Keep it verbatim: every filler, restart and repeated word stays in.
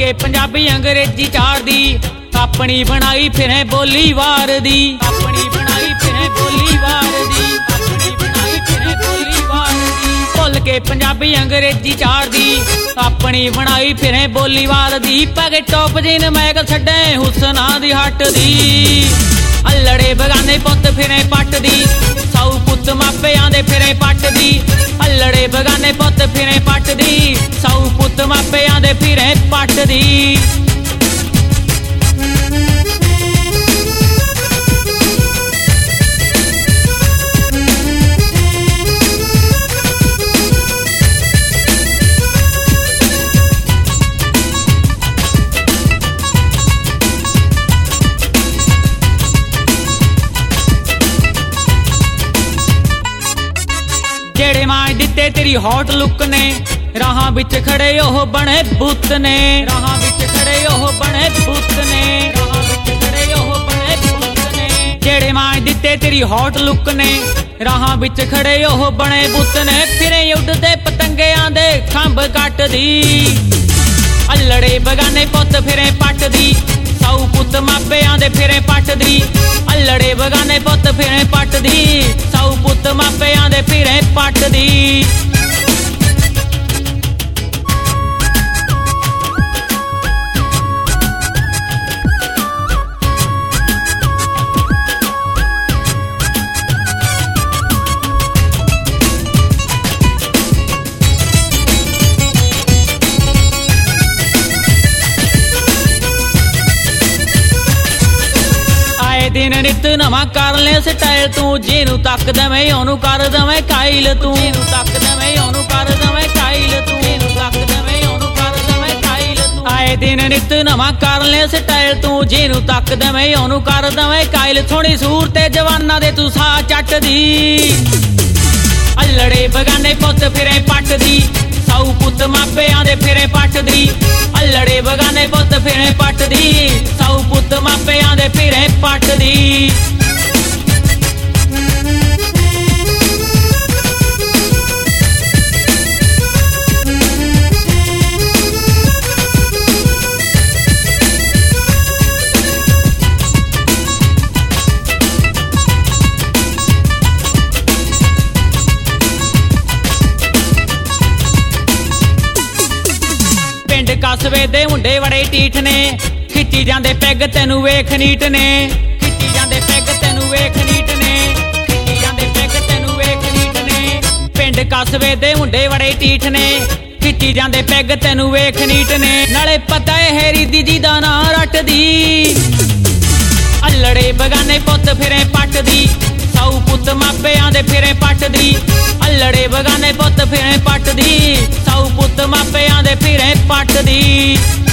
के पंजाबी अंग्रेजी चार दी अपनी बनाई फिरें बोली वार दी अपनी बनाई फिरें बोली वार दी अपनी बनाई फिरें बोली वार दी भुल के पंजाबी अंग्रेजी चार दी अपनी बनाई फिरें बोली वार दी पैके टॉप जीन मैगल छड्डे हुसना दी हट दी अल्लड़े बगाने पुत फिरें पट दी सौ पुत मापे आंदे फिरें पट दी अल्लड़े बगाने पुत फिरें पट दी सौ पुत मापे आंदे फिरें पट दी जेड़े मां दिते तेरी हॉट लुक ने राहां विच खड़े ओह बने बुत ने राहां विच खड़े ओह बने बुत ने राहां विच खड़े ओह बने बुत ने जेड़े मां दिते तेरी हॉट लुक ने राहां विच खड़े ओह बने बुत ने फिरे उड़दे पतंगियां दे खंभ कट दी अल्लड़े बगाने पुत फिरे पट दी सौ पुत मापियां दे फिरे पट दी अल्लड़े बगाने पुत फिरे पट दी सौ पुत मापियां दे फिरे पट दी दिन नित नवा कर ले स्टाइल तू जिनू तक दवे ओनू कर दवे काइल तू जिनू तक दवे ओनू कर दवे काइल तू जिनू तक दवे ओनू कर दवे काइल तू आए दिन नित नवा कर ले स्टाइल तू जिनू तक दवे ओनू कर दवे काइल थोड़ी सूरत जवाना दे तू सा चट दी अल्लड़े बगाने पुत फिरे पट दी सौ पुत मापियां दे फिरे पट दी अल्लड़े बगाने पुत फिरे पट दी सौ पुत मापियां दे फिरे पट दी कस्बे दे मुंडे बड़े टीठ ने खिच्ची जांदे पैग तेनू वेख नीट ने खिच्ची जांदे पैग तेनू वेख नीट ने खिच्ची जांदे पैग तेनू वेख नीट ने पिंड कस्बे दे मुंडे बड़े टीठ ने खिच्ची जांदे पैग तेनू वेख नीट ने नाले पता है हेरी दी जी दा नां रट दी अल्लड़े बगाने पुत फिरे पट दी सौ पुत मापियां दे फिरे पट दी अल्लड़े बगाने पुत फिरे पट दी सौ पुत मापियां दे फिरे पट दी।